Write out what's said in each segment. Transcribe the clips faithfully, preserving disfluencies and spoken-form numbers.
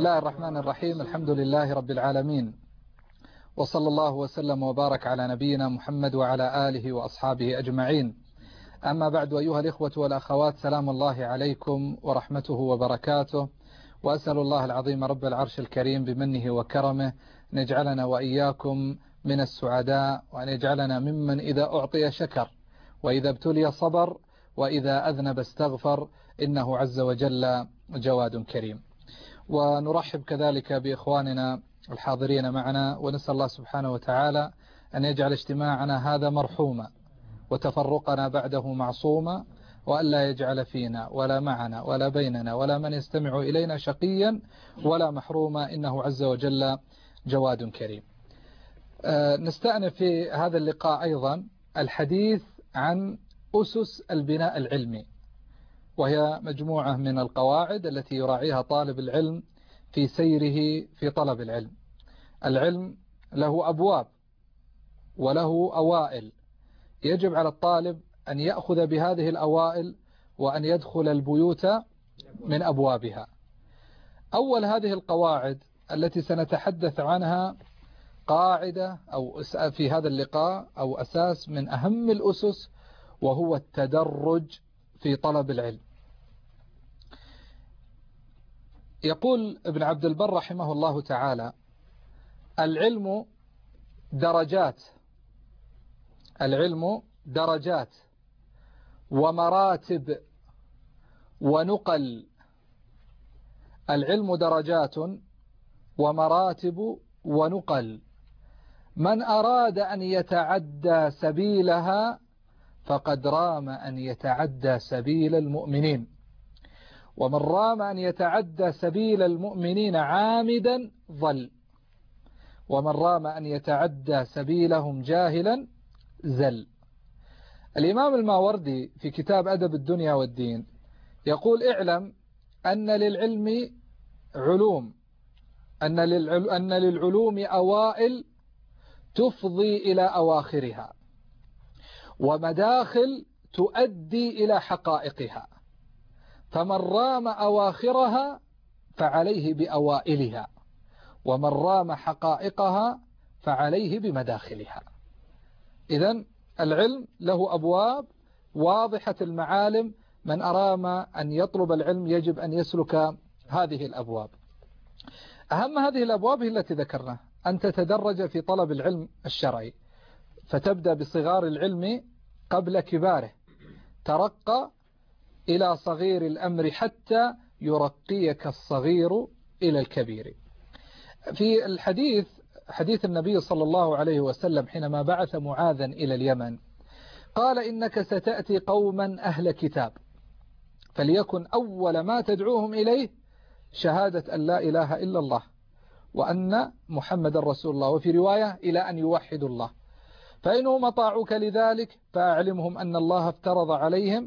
الله الرحمن الرحيم. الحمد لله رب العالمين، وصلى الله وسلم وبارك على نبينا محمد وعلى آله وأصحابه أجمعين. أما بعد، أيها الإخوة والأخوات، سلام الله عليكم ورحمته وبركاته، وأسأل الله العظيم رب العرش الكريم بمنه وكرمه أن يجعلنا وإياكم من السعداء، وأن يجعلنا ممن إذا أعطي شكر، وإذا ابتلي صبر، وإذا أذنب استغفر، إنه عز وجل جواد كريم. ونرحب كذلك بإخواننا الحاضرين معنا، ونسأل الله سبحانه وتعالى أن يجعل اجتماعنا هذا مرحوما، وتفرقنا بعده معصوما، وألا يجعل فينا ولا معنا ولا بيننا ولا من يستمع إلينا شقيا ولا محروما، إنه عز وجل جواد كريم. نستأنف في هذا اللقاء أيضا الحديث عن أسس البناء العلمي، وهي مجموعة من القواعد التي يراعيها طالب العلم في سيره في طلب العلم. العلم له أبواب وله أوائل، يجب على الطالب أن يأخذ بهذه الأوائل وأن يدخل البيوت من أبوابها. أول هذه القواعد التي سنتحدث عنها قاعدة أو في هذا اللقاء أو أساس من أهم الأسس، وهو التدرج في طلب العلم. يقول ابن عبد البر رحمه الله تعالى: العلم درجات، العلم درجات ومراتب ونقل. العلم درجات ومراتب ونقل، من أراد أن يتعدى سبيلها فقد رام أن يتعدى سبيل المؤمنين، ومن رام أن يتعدى سبيل المؤمنين عامدا ضل، ومن رام أن يتعدى سبيلهم جاهلا زل. الإمام الماوردي في كتاب أدب الدنيا والدين يقول: اعلم أن للعلم علوم، أن أن للعلوم أوائل تفضي إلى أواخرها، ومداخل تؤدي إلى حقائقها، فمن رام أواخرها فعليه بأوائلها، ومن رام حقائقها فعليه بمداخلها. إذن العلم له أبواب واضحة المعالم، من أرام أن يطلب العلم يجب أن يسلك هذه الأبواب. أهم هذه الأبواب هي التي ذكرنا: أن تتدرج في طلب العلم الشرعي، فتبدأ بصغار العلم قبل كباره، ترقى إلى صغير الأمر حتى يرقيك الصغير إلى الكبير. في الحديث حديث النبي صلى الله عليه وسلم حينما بعث معاذا إلى اليمن قال: إنك ستأتي قوما أهل كتاب، فليكن أول ما تدعوهم إليه شهادة أن لا إله إلا الله وأن محمد رسول الله، وفي رواية إلى أن يوحدوا الله، فإنهم أطاعوك لذلك فأعلمهم أن الله افترض عليهم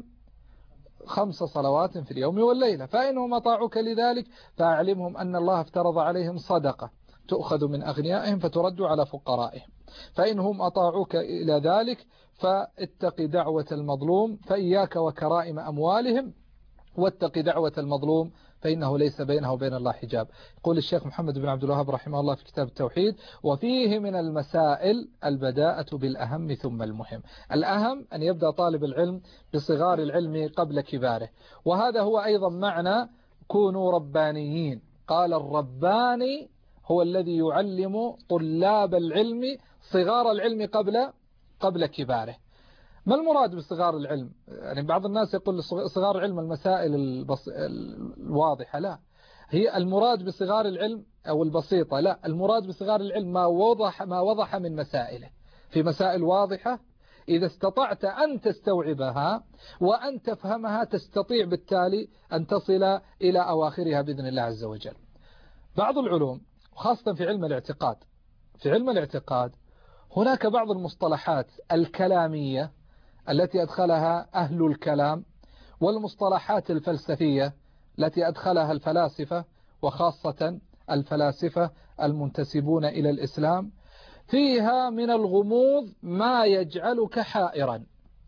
خمس صلوات في اليوم والليلة، فإنهم أطاعوك لذلك فأعلمهم أن الله افترض عليهم صدقة تؤخذ من أغنيائهم فترد على فقرائهم، فإنهم أطاعوك إلى ذلك فاتق دعوة المظلوم، فإياك وكرائم أموالهم، واتق دعوة المظلوم فإنه ليس بينه وبين الله حجاب. يقول الشيخ محمد بن عبد الوهاب رحمه الله في كتاب التوحيد: وفيه من المسائل البداءة بالأهم ثم المهم. الأهم أن يبدأ طالب العلم بصغار العلم قبل كباره، وهذا هو أيضا معنى كونوا ربانيين. قال: الرباني هو الذي يعلم طلاب العلم صغار العلم قبل قبل كباره. ما المراد بصغار العلم؟ يعني بعض الناس يقول صغار العلم المسائل البص... الواضحة، لا، هي المراد بصغار العلم أو البسيطة، لا، المراد بصغار العلم ما وضح ما وضح من مسائله، في مسائل واضحة إذا استطعت أن تستوعبها وأن تفهمها تستطيع بالتالي أن تصل إلى أواخرها بإذن الله عز وجل. بعض العلوم خاصة في علم الاعتقاد، في علم الاعتقاد هناك بعض المصطلحات الكلامية التي أدخلها أهل الكلام، والمصطلحات الفلسفية التي أدخلها الفلاسفة، وخاصة الفلاسفة المنتسبون إلى الإسلام، فيها من الغموض ما يجعلك حائرا،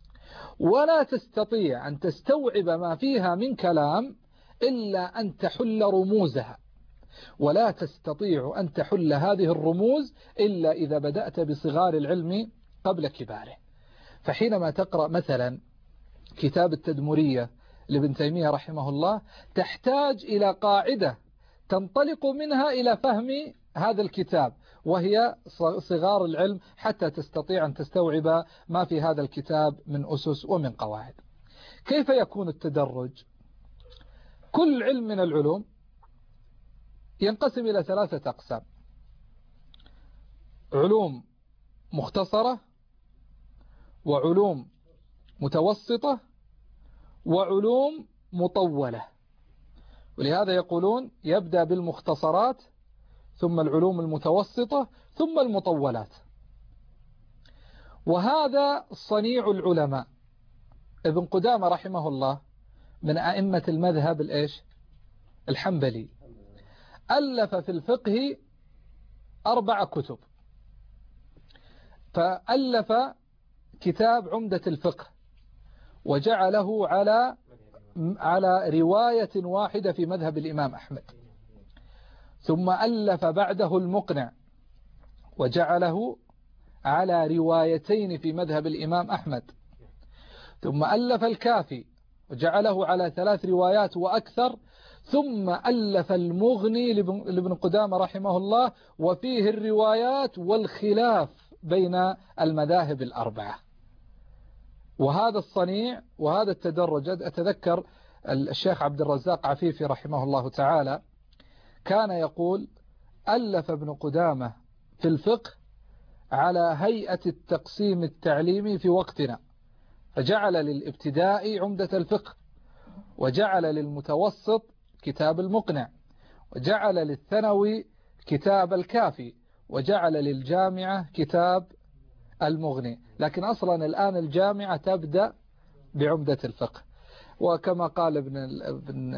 ولا تستطيع أن تستوعب ما فيها من كلام إلا أن تحل رموزها. ولا تستطيع أن تحل هذه الرموز إلا إذا بدأت بصغار العلم قبل كباره. فحينما تقرأ مثلا كتاب التدمرية لابن تيمية رحمه الله تحتاج إلى قاعدة تنطلق منها إلى فهم هذا الكتاب، وهي صغار العلم، حتى تستطيع أن تستوعب ما في هذا الكتاب من أسس ومن قواعد. كيف يكون التدرج؟ كل علم من العلوم ينقسم إلى ثلاثة أقسام: علوم مختصرة، وعلوم متوسطة، وعلوم مطولة. ولهذا يقولون يبدأ بالمختصرات ثم العلوم المتوسطة ثم المطولات. وهذا صنيع العلماء. ابن قدامة رحمه الله من أئمة المذهب الإيش الحنبلي، ألف في الفقه أربع كتب. فألف كتاب عمدة الفقه وجعله على على رواية واحدة في مذهب الإمام أحمد، ثم ألف بعده المقنع وجعله على روايتين في مذهب الإمام أحمد، ثم ألف الكافي وجعله على ثلاث روايات وأكثر، ثم ألف المغني لابن قدامة رحمه الله وفيه الروايات والخلاف بين المذاهب الأربعة. وهذا الصنيع وهذا التدرج، أتذكر الشيخ عبد الرزاق عفيفي رحمه الله تعالى كان يقول: ألف ابن قدامة في الفقه على هيئة التقسيم التعليمي في وقتنا، فجعل للابتدائي عمدة الفقه، وجعل للمتوسط كتاب المقنع، وجعل للثانوي كتاب الكافي، وجعل للجامعة كتاب المغني. لكن أصلا الآن الجامعة تبدأ بعمدة الفقه. وكما قال ابن ابن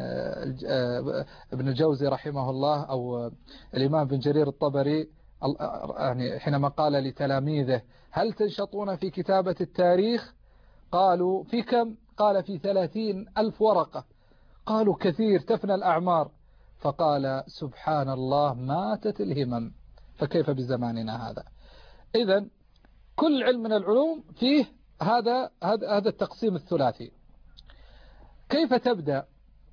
ابن الجوزي رحمه الله أو الإمام بن جرير الطبري يعني حينما قال لتلاميذه: هل تنشطون في كتابة التاريخ؟ قالوا: في كم؟ قال: في ثلاثين ألف ورقة. قالوا: كثير، تفنى الأعمار. فقال: سبحان الله، ماتت الهمم، فكيف بزماننا هذا؟ إذن كل علم من العلوم فيه هذا هذا التقسيم الثلاثي. كيف تبدأ؟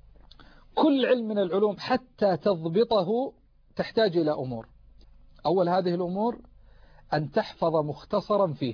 كل علم من العلوم حتى تضبطه تحتاج إلى أمور. أول هذه الأمور أن تحفظ مختصرا فيه،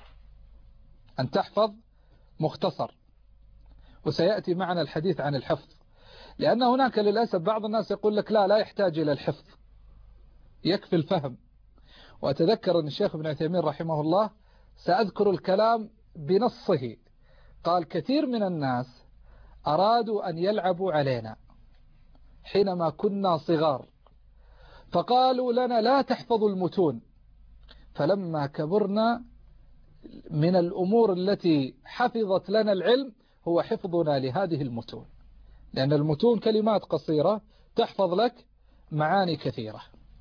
أن تحفظ مختصر، وسيأتي معنا الحديث عن الحفظ، لأن هناك للأسف بعض الناس يقول لك لا لا يحتاج إلى الحفظ، يكفي الفهم. وأتذكر أن الشيخ ابن عثيمين رحمه الله سأذكر الكلام بنصه، قال: كثير من الناس أرادوا أن يلعبوا علينا حينما كنا صغار، فقالوا لنا لا تحفظوا المتون، فلما كبرنا من الأمور التي حفظت لنا العلم هو حفظنا لهذه المتون، لأن المتون كلمات قصيرة تحفظ لك معاني كثيرة.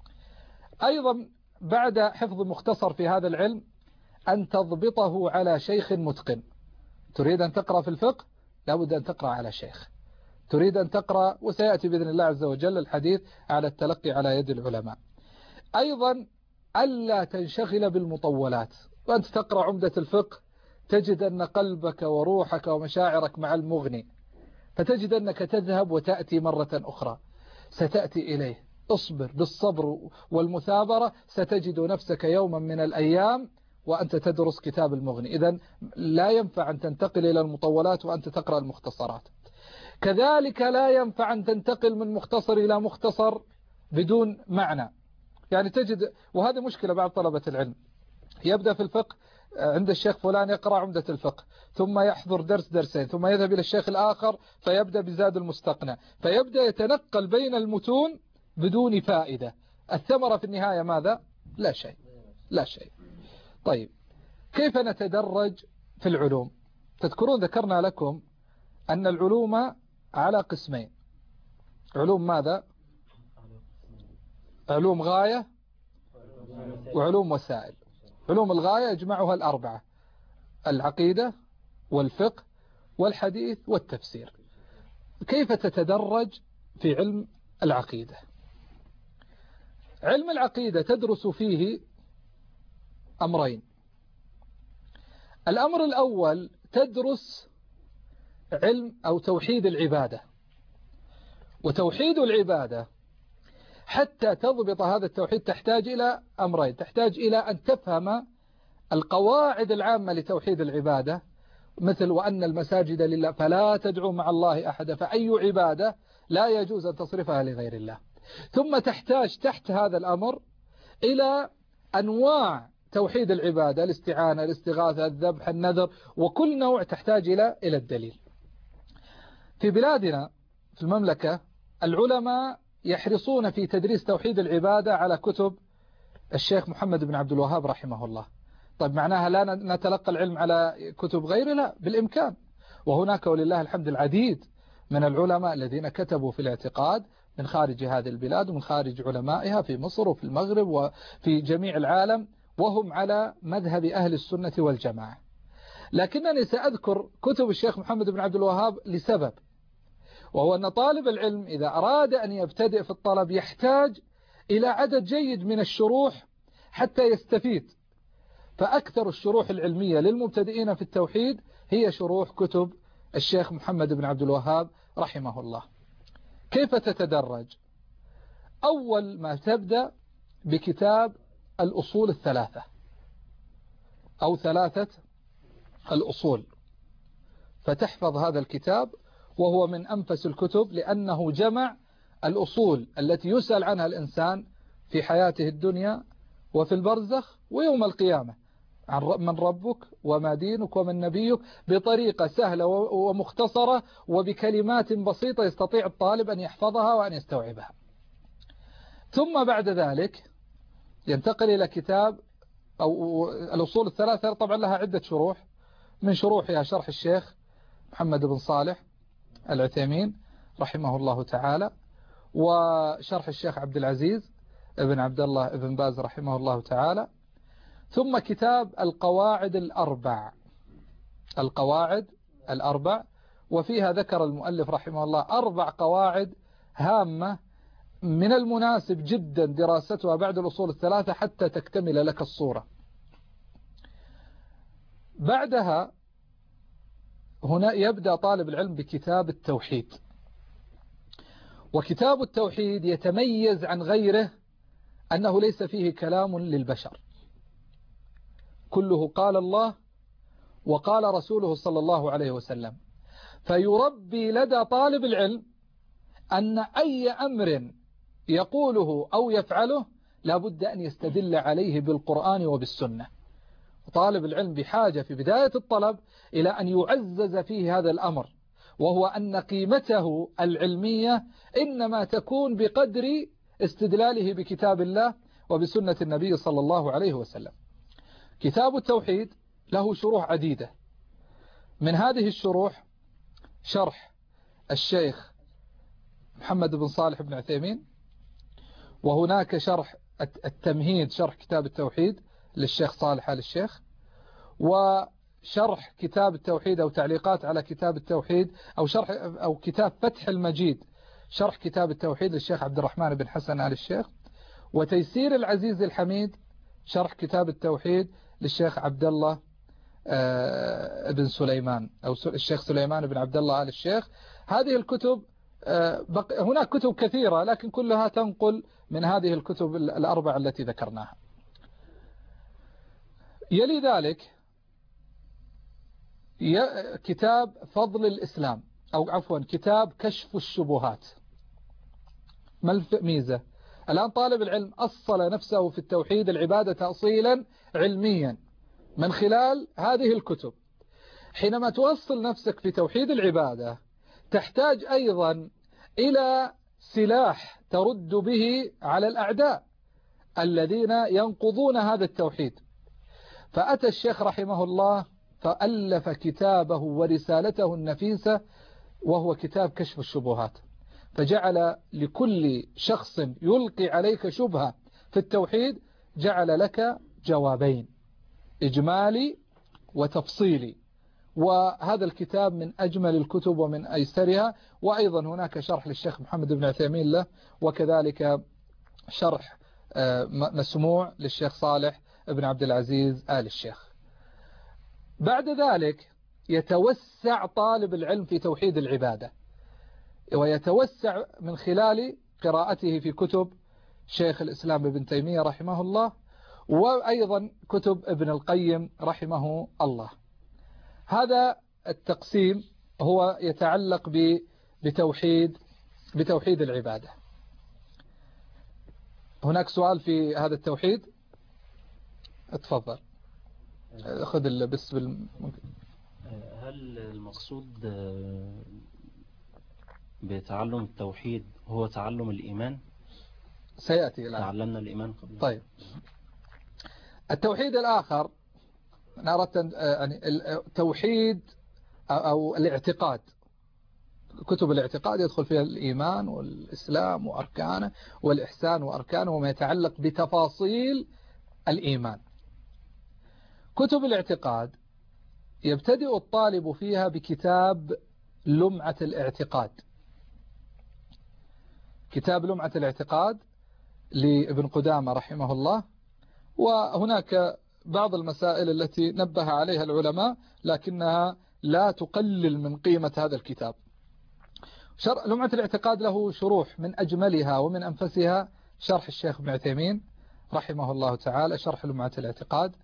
أيضا بعد حفظ مختصر في هذا العلم أن تضبطه على شيخ متقن. تريد أن تقرأ في الفقه لابد أن تقرأ على شيخ. تريد أن تقرأ، وسيأتي بإذن الله عز وجل الحديث على التلقي على يد العلماء. أيضا ألا تنشغل بالمطولات. وأنت تقرأ عمدة الفقه تجد أن قلبك وروحك ومشاعرك مع المغني، فتجد أنك تذهب وتأتي مرة أخرى، ستأتي إليه. اصبر بالصبر والمثابرة، ستجد نفسك يوما من الأيام وأنت تدرس كتاب المغني. إذن لا ينفع أن تنتقل إلى المطولات وأنت تقرأ المختصرات. كذلك لا ينفع أن تنتقل من مختصر إلى مختصر بدون معنى. يعني تجد، وهذه مشكلة بعض طلبة العلم، يبدأ في الفقه عند الشيخ فلان يقرأ عمدة الفقه، ثم يحضر درس درسين، ثم يذهب إلى الشيخ الآخر فيبدأ بزاد المستقنع، فيبدأ يتنقل بين المتون بدون فائدة. الثمرة في النهاية ماذا؟ لا شيء، لا شيء. طيب، كيف نتدرج في العلوم؟ تذكرون ذكرنا لكم أن العلوم على قسمين. علوم ماذا؟ علوم غاية وعلوم وسائل. علوم الغاية يجمعها الأربعة: العقيدة والفقه والحديث والتفسير. كيف تتدرج في علم العقيدة؟ علم العقيدة تدرس فيه أمرين. الأمر الأول تدرس علم أو توحيد العبادة، وتوحيد العبادة حتى تضبط هذا التوحيد تحتاج إلى أمرين، تحتاج إلى أن تفهم القواعد العامة لتوحيد العبادة، مثل وأن المساجد لله فلا تدعو مع الله أحد، فأي عبادة لا يجوز أن تصرفها لغير الله. ثم تحتاج تحت هذا الأمر إلى أنواع توحيد العبادة، الاستعانة، الاستغاثة، الذبح، النذر، وكل نوع تحتاج إلى إلى الدليل. في بلادنا في المملكة العلماء يحرصون في تدريس توحيد العبادة على كتب الشيخ محمد بن عبد الوهاب رحمه الله. طيب معناها لا نتلقى العلم على كتب غيره؟ لا، بالإمكان. وهناك ولله الحمد العديد من العلماء الذين كتبوا في الاعتقاد من خارج هذه البلاد ومن خارج علمائها في مصر وفي المغرب وفي جميع العالم، وهم على مذهب أهل السنة والجماعة. لكنني سأذكر كتب الشيخ محمد بن عبد الوهاب لسبب، وهو أن طالب العلم إذا أراد أن يبتدئ في الطلب يحتاج إلى عدد جيد من الشروح حتى يستفيد. فأكثر الشروح العلمية للمبتدئين في التوحيد هي شروح كتب الشيخ محمد بن عبد الوهاب رحمه الله. كيف تتدرج؟ أول ما تبدأ بكتاب الأصول الثلاثة أو ثلاثة الأصول، فتحفظ هذا الكتاب، وهو من أنفس الكتب لأنه جمع الأصول التي يسأل عنها الإنسان في حياته الدنيا وفي البرزخ ويوم القيامة، عن من ربك وما دينك ومن نبيك، بطريقة سهلة ومختصرة وبكلمات بسيطة يستطيع الطالب أن يحفظها وأن يستوعبها. ثم بعد ذلك ينتقل إلى كتاب أو الأصول الثلاثة، طبعا لها عدة شروح، من شروحها شرح الشيخ محمد بن صالح العثيمين رحمه الله تعالى، وشرح الشيخ عبد العزيز ابن عبد الله ابن باز رحمه الله تعالى، ثم كتاب القواعد الأربع القواعد الأربع وفيها ذكر المؤلف رحمه الله أربع قواعد هامة من المناسب جدا دراستها بعد الأصول الثلاثة حتى تكتمل لك الصورة. بعدها هنا يبدأ طالب العلم بكتاب التوحيد، وكتاب التوحيد يتميز عن غيره أنه ليس فيه كلام للبشر، كله قال الله وقال رسوله صلى الله عليه وسلم، فيربي لدى طالب العلم أن أي أمر يقوله أو يفعله لابد أن يستدل عليه بالقرآن وبالسنة. طالب العلم بحاجة في بداية الطلب إلى أن يعزز فيه هذا الأمر، وهو أن قيمته العلمية إنما تكون بقدر استدلاله بكتاب الله وبسنة النبي صلى الله عليه وسلم. كتاب التوحيد له شروح عديدة، من هذه الشروح شرح الشيخ محمد بن صالح بن عثيمين، وهناك شرح التمهيد شرح كتاب التوحيد للشيخ صالح آل الشيخ، وشرح كتاب التوحيد أو تعليقات على كتاب التوحيد أو شرح أو كتاب فتح المجيد شرح كتاب التوحيد للشيخ عبد الرحمن بن حسن آل الشيخ، وتيسير العزيز الحميد شرح كتاب التوحيد للشيخ عبد الله بن سليمان أو الشيخ سليمان بن عبد الله آل الشيخ. هذه الكتب هناك كتب كثيرة لكن كلها تنقل من هذه الكتب الأربع التي ذكرناها. يلي ذلك كتاب فضل الإسلام أو عفوا كتاب كشف الشبهات. ما الميزة؟ الآن طالب العلم أصل نفسه في التوحيد العبادة تأصيلا علميا من خلال هذه الكتب. حينما توصل نفسك في توحيد العبادة تحتاج أيضا إلى سلاح ترد به على الأعداء الذين ينقضون هذا التوحيد. فأتى الشيخ رحمه الله فألف كتابه ورسالته النفيسة وهو كتاب كشف الشبهات، فجعل لكل شخص يلقي عليك شبهة في التوحيد جعل لك جوابين، إجمالي وتفصيلي، وهذا الكتاب من أجمل الكتب ومن أيسرها. وأيضا هناك شرح للشيخ محمد بن عثيمين له، وكذلك شرح مسموع للشيخ صالح بن عبد العزيز آل الشيخ. بعد ذلك يتوسع طالب العلم في توحيد العبادة، ويتوسع من خلال قراءته في كتب شيخ الإسلام ابن تيمية رحمه الله، وأيضا كتب ابن القيم رحمه الله. هذا التقسيم هو يتعلق بتوحيد بتوحيد العبادة. هناك سؤال في هذا التوحيد؟ اتفضل خذ بس بال... هل المقصود بتعلم التوحيد هو تعلم الإيمان؟ سيأتي الآن. تعلمنا الإيمان قبل. طيب، التوحيد الآخر أنا أردت يعني التوحيد أو الاعتقاد. كتب الاعتقاد يدخل فيها الإيمان والإسلام وأركانه والإحسان وأركانه وما يتعلق بتفاصيل الإيمان. كتب الاعتقاد يبتدئ الطالب فيها بكتاب لمعة الاعتقاد. كتاب لمعة الاعتقاد لابن قدامة رحمه الله، وهناك بعض المسائل التي نبه عليها العلماء لكنها لا تقلل من قيمة هذا الكتاب. لمعة الاعتقاد له شروح، من أجملها ومن أنفسها شرح الشيخ ابن عثيمين رحمه الله تعالى، شرح لمعة الاعتقاد.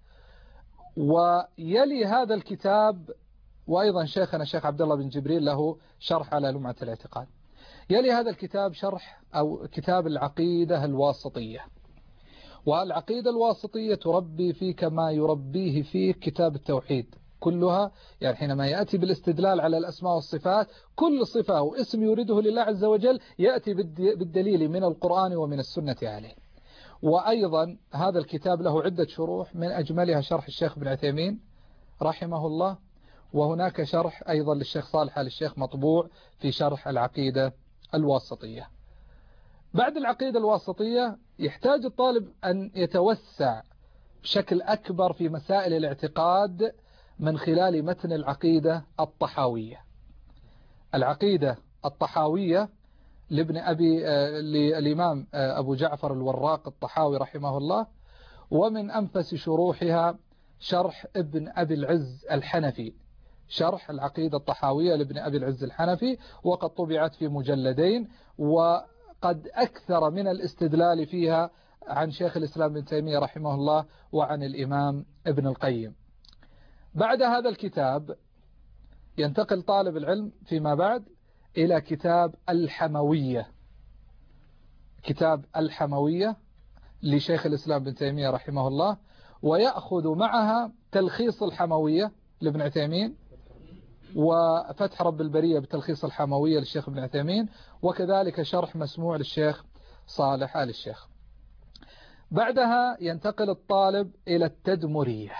ويلي هذا الكتاب وأيضا شيخنا الشيخ عبد الله بن جبريل له شرح على لمعة الاعتقاد. يلي هذا الكتاب شرح أو كتاب العقيدة الواسطية. والعقيدة الواسطية تربي فيك ما يربيه فيه كتاب التوحيد كلها. يعني حينما يأتي بالاستدلال على الأسماء والصفات، كل صفة واسم يريده لله عز وجل يأتي بالدليل من القرآن ومن السنة عليه. وأيضا هذا الكتاب له عدة شروح، من أجملها شرح الشيخ بن عثيمين رحمه الله، وهناك شرح أيضا للشيخ صالح آل الشيخ مطبوع في شرح العقيدة الواسطية. بعد العقيدة الواسطية يحتاج الطالب أن يتوسع بشكل أكبر في مسائل الاعتقاد من خلال متن العقيدة الطحاوية. العقيدة الطحاوية لابن أبي للإمام أبو جعفر الوراق الطحاوي رحمه الله، ومن أنفس شروحها شرح ابن أبي العز الحنفي، شرح العقيدة الطحاوية لابن أبي العز الحنفي، وقد طبعت في مجلدين، وقد أكثر من الاستدلال فيها عن شيخ الإسلام ابن تيمية رحمه الله وعن الإمام ابن القيم. بعد هذا الكتاب ينتقل طالب العلم فيما بعد إلى كتاب الحموية. كتاب الحموية لشيخ الإسلام ابن تيمية رحمه الله، ويأخذ معها تلخيص الحموية لابن عثيمين، وفتح رب البرية بتلخيص الحموية للشيخ ابن عثيمين، وكذلك شرح مسموع للشيخ صالح آل الشيخ. بعدها ينتقل الطالب إلى التدمرية،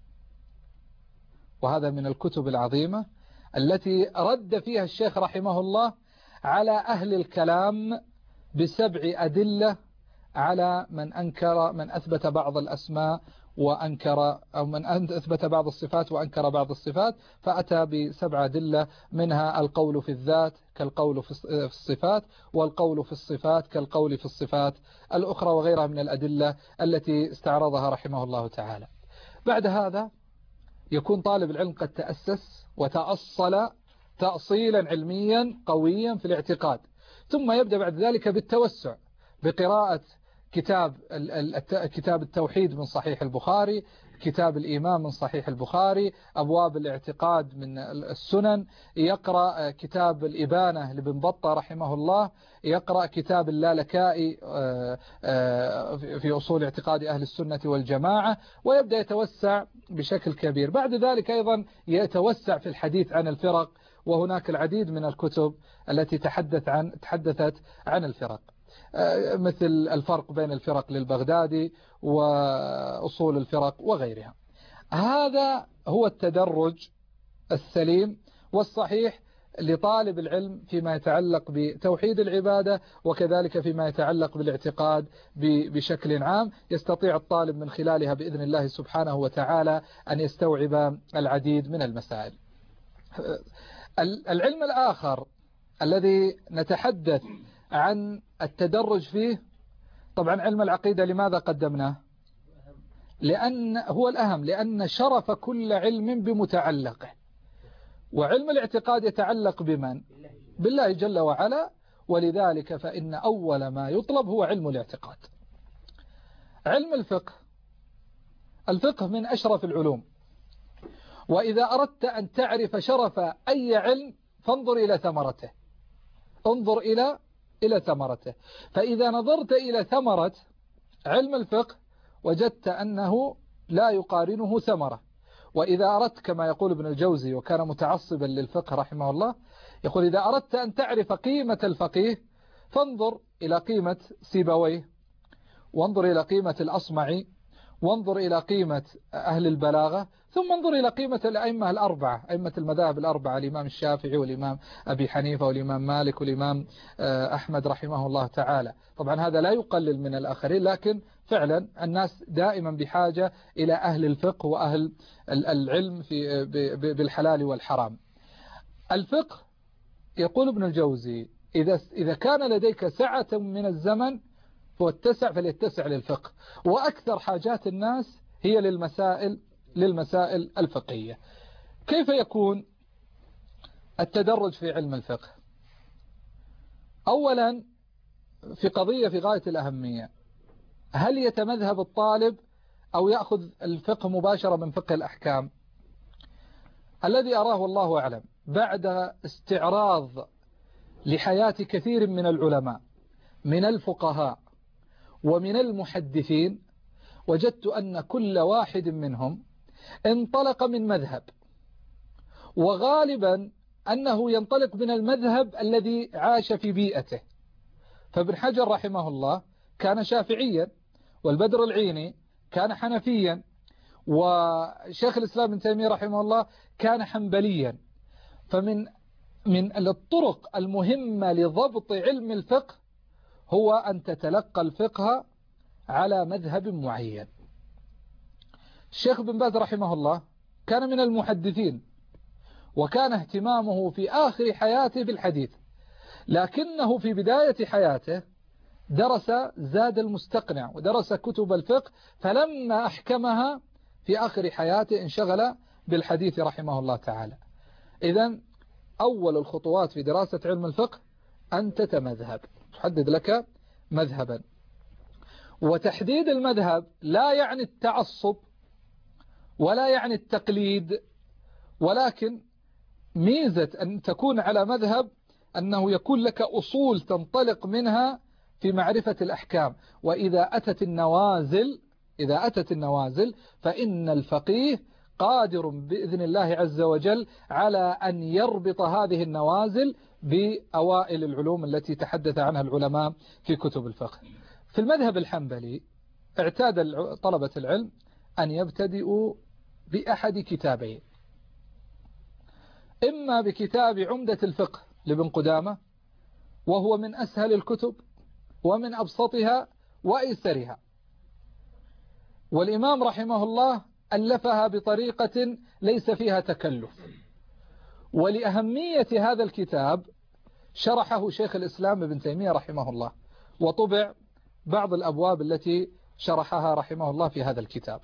وهذا من الكتب العظيمة التي رد فيها الشيخ رحمه الله على أهل الكلام بسبع أدلة على من أنكر من أثبت بعض الأسماء وأنكر أو من أثبت بعض الصفات وأنكر بعض الصفات، فأتى بسبع أدلة، منها القول في الذات كالقول في الصفات، والقول في الصفات كالقول في الصفات الأخرى، وغيرها من الأدلة التي استعرضها رحمه الله تعالى. بعد هذا يكون طالب العلم قد تأسس وتأصل تأصيلا علميا قويا في الاعتقاد، ثم يبدأ بعد ذلك بالتوسع بقراءة كتاب كتاب التوحيد من صحيح البخاري، كتاب الإيمان من صحيح البخاري، أبواب الاعتقاد من السنن، يقرأ كتاب الإبانة لابن بطة رحمه الله، يقرأ كتاب اللالكائي في أصول اعتقاد أهل السنة والجماعة، ويبدأ يتوسع بشكل كبير. بعد ذلك أيضا يتوسع في الحديث عن الفرق، وهناك العديد من الكتب التي تحدث عن تحدثت عن الفرق، مثل الفرق بين الفرق للبغدادي وأصول الفرق وغيرها. هذا هو التدرج السليم والصحيح لطالب العلم فيما يتعلق بتوحيد العبادة، وكذلك فيما يتعلق بالاعتقاد بشكل عام، يستطيع الطالب من خلالها بإذن الله سبحانه وتعالى أن يستوعب العديد من المسائل. العلم الآخر الذي نتحدث عن التدرج فيه، طبعا علم العقيدة لماذا قدمناه؟ لأن هو الأهم، لأن شرف كل علم بمتعلقه، وعلم الاعتقاد يتعلق بمن؟ بالله جل وعلا، ولذلك فإن أول ما يطلب هو علم الاعتقاد. علم الفقه، الفقه من أشرف العلوم، وإذا أردت أن تعرف شرف أي علم فانظر إلى ثمرته، انظر إلى إلى ثمرته. فإذا نظرت إلى ثمرة علم الفقه وجدت أنه لا يقارنه ثمرة. وإذا أردت كما يقول ابن الجوزي، وكان متعصبا للفقه رحمه الله، يقول إذا أردت أن تعرف قيمة الفقيه فانظر إلى قيمة سيبويه، وانظر إلى قيمة الأصمعي، وانظر إلى قيمة أهل البلاغة، ثم انظر إلى قيمة الأئمة الأربعة، أئمة المذاهب الأربعة، الإمام الشافعي والإمام أبي حنيفة والإمام مالك والإمام أحمد رحمه الله تعالى. طبعا هذا لا يقلل من الآخرين، لكن فعلا الناس دائما بحاجة إلى أهل الفقه وأهل العلم في بالحلال والحرام. الفقه يقول ابن الجوزي إذا إذا كان لديك سعة من الزمن فاتسع فليتسع للفقه، وأكثر حاجات الناس هي للمسائل للمسائل الفقهية. كيف يكون التدرج في علم الفقه؟ أولا في قضية في غاية الأهمية، هل يتمذهب الطالب أو يأخذ الفقه مباشرة من فقه الأحكام؟ الذي أراه الله أعلم بعد استعراض لحياة كثير من العلماء من الفقهاء ومن المحدثين، وجدت أن كل واحد منهم انطلق من مذهب، وغالبا أنه ينطلق من المذهب الذي عاش في بيئته. فابن حجر رحمه الله كان شافعيا، والبدر العيني كان حنفيا، وشيخ الإسلام ابن تيمية رحمه الله كان حنبليا. فمن من الطرق المهمة لضبط علم الفقه هو أن تتلقى الفقه على مذهب معين. الشيخ بن باز رحمه الله كان من المحدثين، وكان اهتمامه في آخر حياته بالحديث، لكنه في بداية حياته درس زاد المستقنع ودرس كتب الفقه، فلما أحكمها في آخر حياته انشغل بالحديث رحمه الله تعالى. إذن أول الخطوات في دراسة علم الفقه أن تتمذهب، تحدد لك مذهبا. وتحديد المذهب لا يعني التعصب ولا يعني التقليد، ولكن ميزة أن تكون على مذهب أنه يكون لك أصول تنطلق منها في معرفة الأحكام. وإذا أتت النوازل إذا أتت النوازل فإن الفقيه قادر بإذن الله عز وجل على أن يربط هذه النوازل بأوائل العلوم التي تحدث عنها العلماء في كتب الفقه. في المذهب الحنبلي اعتاد طلبة العلم أن يبتدئوا بأحد كتابين، إما بكتاب عمدة الفقه لابن قدامة، وهو من أسهل الكتب ومن أبسطها وأيسرها، والإمام رحمه الله ألفها بطريقة ليس فيها تكلف. ولأهمية هذا الكتاب شرحه شيخ الإسلام ابن تيمية رحمه الله، وطبع بعض الأبواب التي شرحها رحمه الله في هذا الكتاب.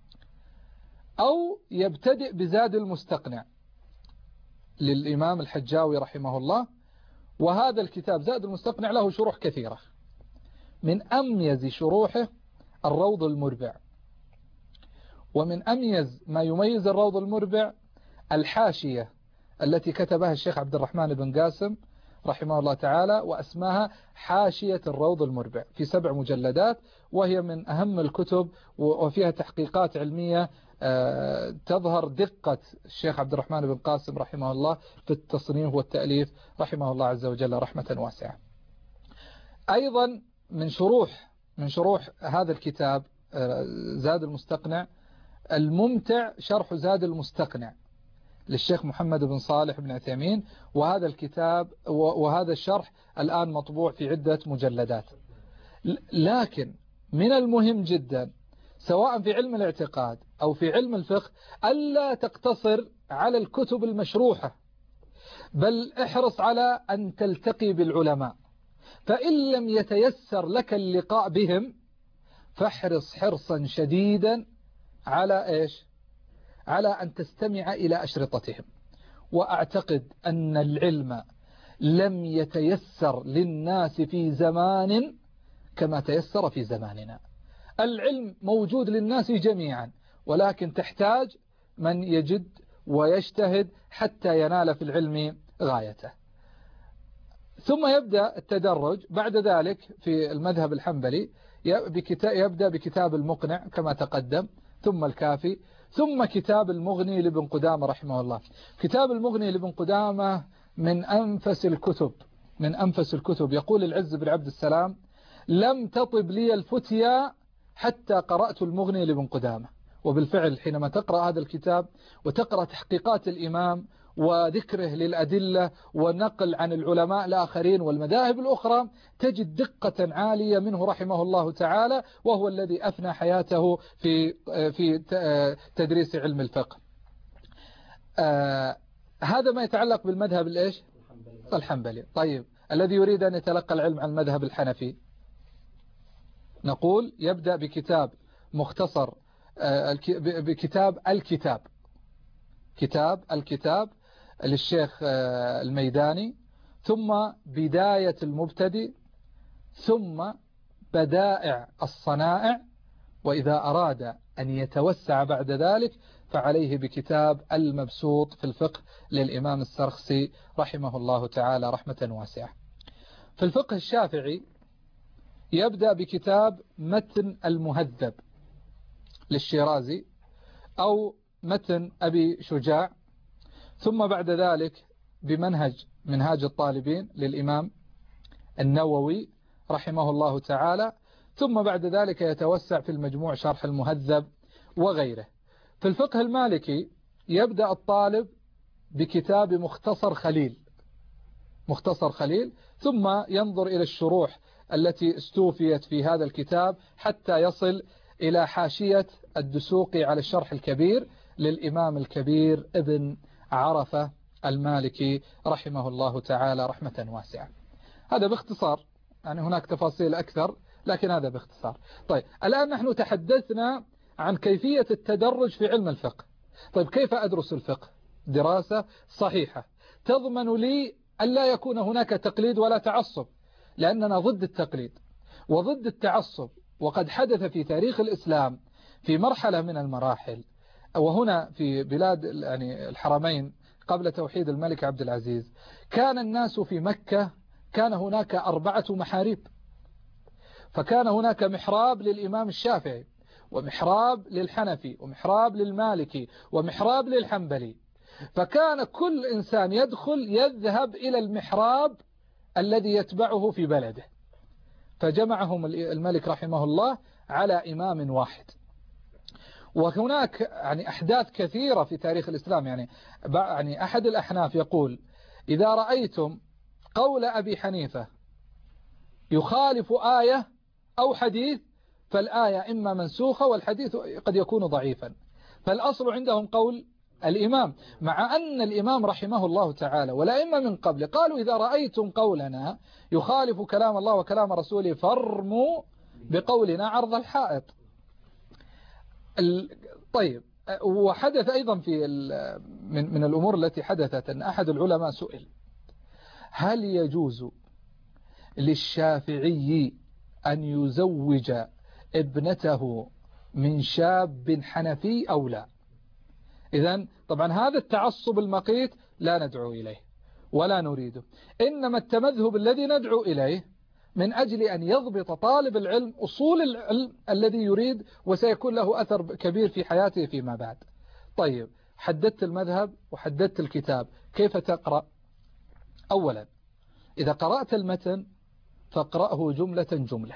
أو يبتدئ بزاد المستقنع للإمام الحجاوي رحمه الله، وهذا الكتاب زاد المستقنع له شروح كثيرة، من أميز شروحه الروض المربع. ومن أميز ما يميز الروض المربع الحاشية التي كتبها الشيخ عبد الرحمن بن قاسم رحمه الله تعالى، وأسماها حاشية الروض المربع، في سبع مجلدات، وهي من أهم الكتب وفيها تحقيقات علمية تظهر دقة الشيخ عبد الرحمن بن قاسم رحمه الله في التصنيف والتأليف رحمه الله عز وجل رحمة واسعة. أيضا من شروح من شروح هذا الكتاب زاد المستقنع الممتع شرح زاد المستقنع للشيخ محمد بن صالح بن عثيمين، وهذا الكتاب وهذا الشرح الآن مطبوع في عدة مجلدات. لكن من المهم جدا سواء في علم الاعتقاد أو في علم الفقه ألا تقتصر على الكتب المشروحة، بل احرص على أن تلتقي بالعلماء. فإن لم يتيسر لك اللقاء بهم فاحرص حرصا شديدا على إيش؟ على أن تستمع إلى أشرطتهم. وأعتقد أن العلم لم يتيسر للناس في زمان كما تيسر في زماننا. العلم موجود للناس جميعا، ولكن تحتاج من يجد ويجتهد حتى ينال في العلم غايته. ثم يبدأ التدرج بعد ذلك في المذهب الحنبلي، يبدأ بكتاب المقنع كما تقدم، ثم الكافي، ثم كتاب المغني لابن قدامة رحمه الله. كتاب المغني لابن قدامة من أنفس الكتب، من أنفس الكتب. يقول العز بن عبد السلام: لم تطب لي الفتيا حتى قرأت المغني لابن قدامة. وبالفعل حينما تقرأ هذا الكتاب وتقرأ تحقيقات الإمام وذكره للأدلة ونقل عن العلماء الآخرين والمذاهب الأخرى، تجد دقة عالية منه رحمه الله تعالى، وهو الذي أفنى حياته في في تدريس علم الفقه. آه هذا ما يتعلق بالمذهب الإيش؟ الحنبلي. طيب الذي يريد أن يتلقى العلم عن المذهب الحنفي، نقول يبدأ بكتاب مختصر، آه بكتاب الكتاب، كتاب الكتاب للشيخ الميداني، ثم بداية المبتدئ، ثم بدائع الصنائع، وإذا أراد أن يتوسع بعد ذلك فعليه بكتاب المبسوط في الفقه للإمام السرخسي رحمه الله تعالى رحمة واسعة. في الفقه الشافعي يبدأ بكتاب متن المهذب للشيرازي أو متن أبي شجاع، ثم بعد ذلك بمنهج منهاج الطالبين للإمام النووي رحمه الله تعالى، ثم بعد ذلك يتوسع في المجموع شرح المهذب وغيره. في الفقه المالكي يبدأ الطالب بكتاب مختصر خليل، مختصر خليل، ثم ينظر إلى الشروح التي استوفيت في هذا الكتاب حتى يصل إلى حاشية الدسوقي على الشرح الكبير للإمام الكبير ابن عرفة المالكي رحمه الله تعالى رحمة واسعة. هذا باختصار، يعني هناك تفاصيل أكثر لكن هذا باختصار. طيب الآن نحن تحدثنا عن كيفية التدرج في علم الفقه. طيب كيف أدرس الفقه؟ دراسة صحيحة تضمن لي ألا يكون هناك تقليد ولا تعصب، لأننا ضد التقليد وضد التعصب. وقد حدث في تاريخ الإسلام في مرحلة من المراحل، وهنا في بلاد يعني الحرمين قبل توحيد الملك عبد العزيز، كان الناس في مكة كان هناك أربعة محاريب، فكان هناك محراب للإمام الشافعي، ومحراب للحنفي، ومحراب للمالكي، ومحراب للحنبلي. فكان كل إنسان يدخل يذهب إلى المحراب الذي يتبعه في بلده، فجمعهم الملك رحمه الله على إمام واحد. وهناك يعني أحداث كثيرة في تاريخ الإسلام، يعني يعني أحد الأحناف يقول: إذا رأيتم قول أبي حنيفة يخالف آية أو حديث فالآية إما منسوخة والحديث قد يكون ضعيفا، فالأصل عندهم قول الإمام، مع أن الإمام رحمه الله تعالى والأئمة من قبل قالوا: إذا رأيتم قولنا يخالف كلام الله وكلام رسوله فارموا بقولنا عرض الحائط. طيب، وحدث أيضا في من من الأمور التي حدثت أن أحد العلماء سئل: هل يجوز للشافعي أن يزوج ابنته من شاب حنفي أو لا؟ إذن طبعا هذا التعصب المقيت لا ندعو إليه ولا نريده، إنما التمذهب الذي ندعو إليه من أجل أن يضبط طالب العلم أصول العلم الذي يريد، وسيكون له أثر كبير في حياته فيما بعد. طيب، حددت المذهب وحددت الكتاب، كيف تقرأ؟ أولا، إذا قرأت المتن فاقرأه جملة جملة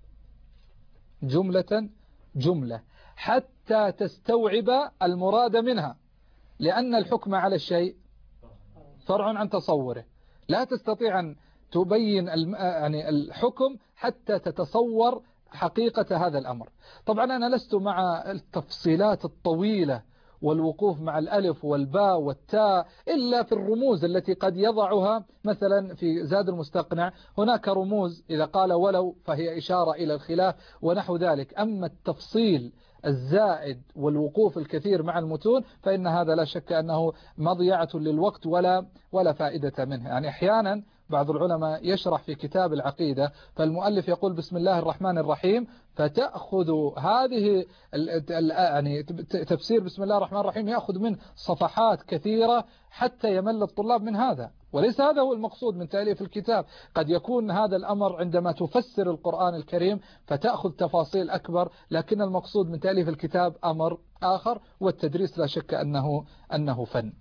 جملة جملة حتى تستوعب المراد منها، لأن الحكم على الشيء فرع عن تصوره، لا تستطيع أن تبين يعني الحكم حتى تتصور حقيقة هذا الأمر. طبعا أنا لست مع التفصيلات الطويلة والوقوف مع الألف والباء والتاء إلا في الرموز التي قد يضعها مثلا في زاد المستقنع، هناك رموز إذا قال ولو فهي إشارة إلى الخلاف ونحو ذلك. أما التفصيل الزائد والوقوف الكثير مع المتون فإن هذا لا شك أنه مضيعة للوقت ولا ولا فائدة منه. يعني أحيانا بعض العلماء يشرح في كتاب العقيدة فالمؤلف يقول بسم الله الرحمن الرحيم، فتأخذ هذه يعني تفسير بسم الله الرحمن الرحيم يأخذ من صفحات كثيرة حتى يمل الطلاب من هذا، وليس هذا هو المقصود من تأليف الكتاب. قد يكون هذا الأمر عندما تفسر القرآن الكريم فتأخذ تفاصيل أكبر، لكن المقصود من تأليف الكتاب أمر آخر، والتدريس لا شك أنه أنه فن.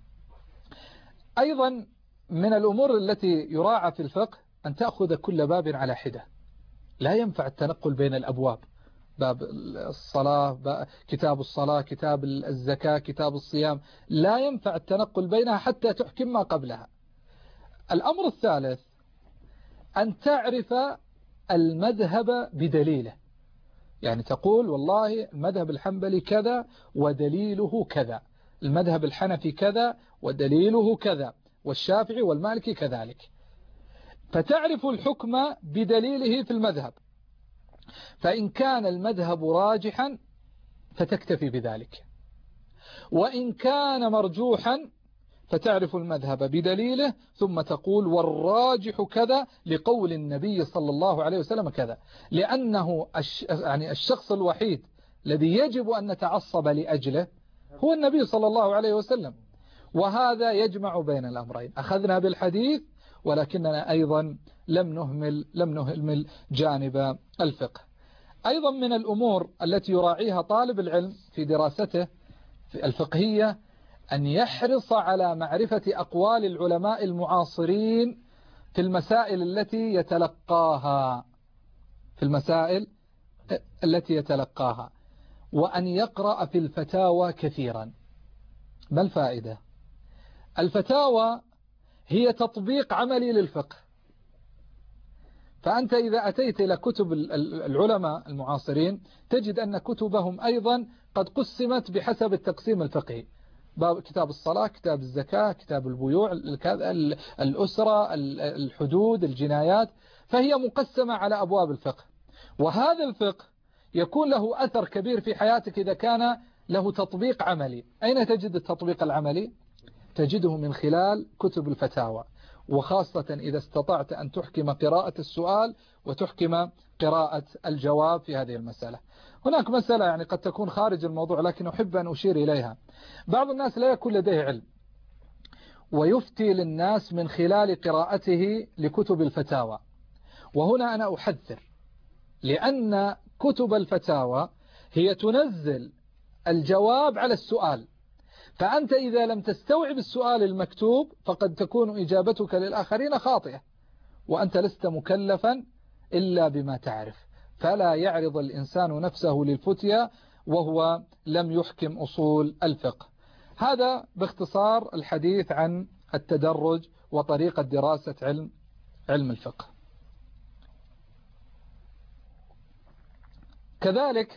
أيضا من الأمور التي يراعى في الفقه أن تأخذ كل باب على حدة، لا ينفع التنقل بين الأبواب، باب الصلاة باب كتاب الصلاة، كتاب الزكاة، كتاب الصيام، لا ينفع التنقل بينها حتى تحكم ما قبلها. الأمر الثالث أن تعرف المذهب بدليله، يعني تقول والله المذهب الحنبلي كذا ودليله كذا، المذهب الحنفي كذا ودليله كذا، والشافعي والمالكي كذلك، فتعرف الحكم بدليله في المذهب، فإن كان المذهب راجحا فتكتفي بذلك، وإن كان مرجوحا فتعرف المذهب بدليله ثم تقول والراجح كذا لقول النبي صلى الله عليه وسلم كذا، لأنه يعني الشخص الوحيد الذي يجب أن نتعصب لأجله هو النبي صلى الله عليه وسلم، وهذا يجمع بين الأمرين. أخذنا بالحديث ولكننا أيضا لم نهمل لم نهمل جانب الفقه. أيضا من الأمور التي يراعيها طالب العلم في دراسته الفقهية أن يحرص على معرفة أقوال العلماء المعاصرين في المسائل التي يتلقاها في المسائل التي يتلقاها وأن يقرأ في الفتاوى كثيرا. ما الفائدة؟ الفتاوى هي تطبيق عملي للفقه، فأنت إذا أتيت إلى كتب العلماء المعاصرين تجد أن كتبهم أيضا قد قسمت بحسب التقسيم الفقهي، كتاب الصلاة، كتاب الزكاة، كتاب البيوع، الأسرة، الحدود، الجنايات، فهي مقسمة على أبواب الفقه. وهذا الفقه يكون له أثر كبير في حياتك إذا كان له تطبيق عملي. أين تجد التطبيق العملي؟ تجده من خلال كتب الفتاوى، وخاصة إذا استطعت أن تحكم قراءة السؤال وتحكم قراءة الجواب في هذه المسألة. هناك مسألة يعني قد تكون خارج الموضوع لكن أحب أن أشير إليها. بعض الناس لا يكون لديه علم ويفتي للناس من خلال قراءته لكتب الفتاوى، وهنا أنا أحذر، لأن كتب الفتاوى هي تنزل الجواب على السؤال، فأنت إذا لم تستوعب السؤال المكتوب فقد تكون إجابتك للآخرين خاطئة، وأنت لست مكلفا إلا بما تعرف، فلا يعرض الإنسان نفسه للفتية وهو لم يحكم أصول الفقه. هذا باختصار الحديث عن التدرج وطريقة دراسة علم علم الفقه. كذلك